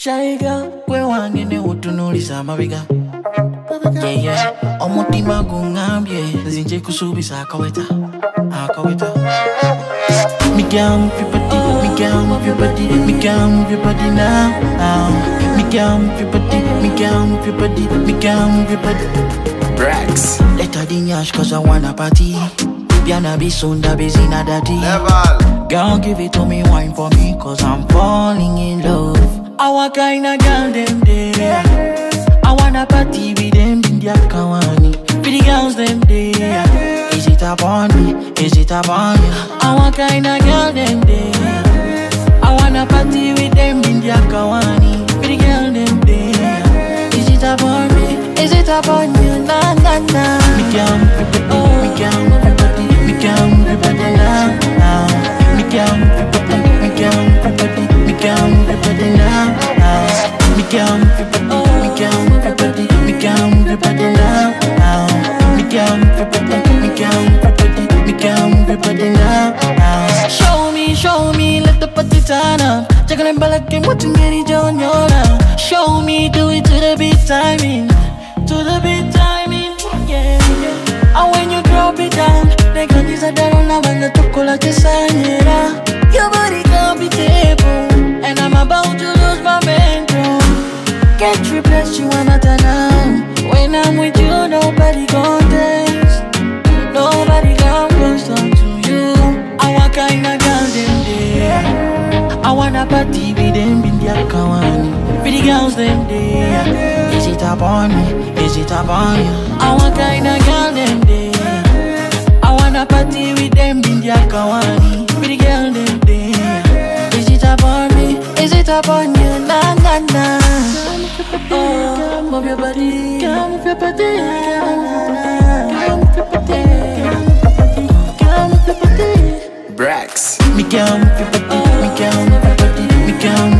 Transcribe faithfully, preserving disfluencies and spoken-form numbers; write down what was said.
Shy girl, we wangene utunuliza mabiga. Yeah, yeah, omutima gungambye zinje kusubisa akaweta, akaweta. Me can't move your body, me can't move your body, me can't move your body now. Me can't move your body, me can't move your body, me can't move your body. Brax, let her dinyash cause I wanna party. Biana be sunda busy na daddy. Level. Girl, give it to me, wine for me, cause I'm falling in love. Our kind of girl, them there. I wanna party with them in their kawani. For the girls, them there. Is it upon me? Is it upon you? Our kind of girl, them there. I wanna party with them in their kawani. For the girls, them there. Is it upon me? Is it upon you? Na na na. Me can't move your body, me can't move your body, me can't move your body now, now. Me can't move your body, me can't move your body, me can't move your body now, now. Me can't move your body, me can't move your body, me can't move your body now, now. Me can't move your body, me can't move your body, me can't move your body now, now. Show me, show me, let the party turn up. Jaggle and back and watching any John Yola. Show me, do it to the beat timing, to the beat timing, yeah, yeah. And when you drop it down, they gon' use a down now and the chocolate is sanera. Your body can't be table, and I'm about to lose my mental. Can't replace you another now. When I'm with you, nobody gon' taste, nobody gon' close down to you. I want kinda girl them there. I wanna party with them in their kawani. For the girls them there. Is it upon me? Is it upon you? I want kinda girl them there. I wanna party with them in their kawani. For the girl them there. Is it upon me? Is it upon you? Na na na. Oh, move your body, girl, move your body, girl, move your body, girl, move your body. Brax. Me can't move your body, me can't move your body, me can't.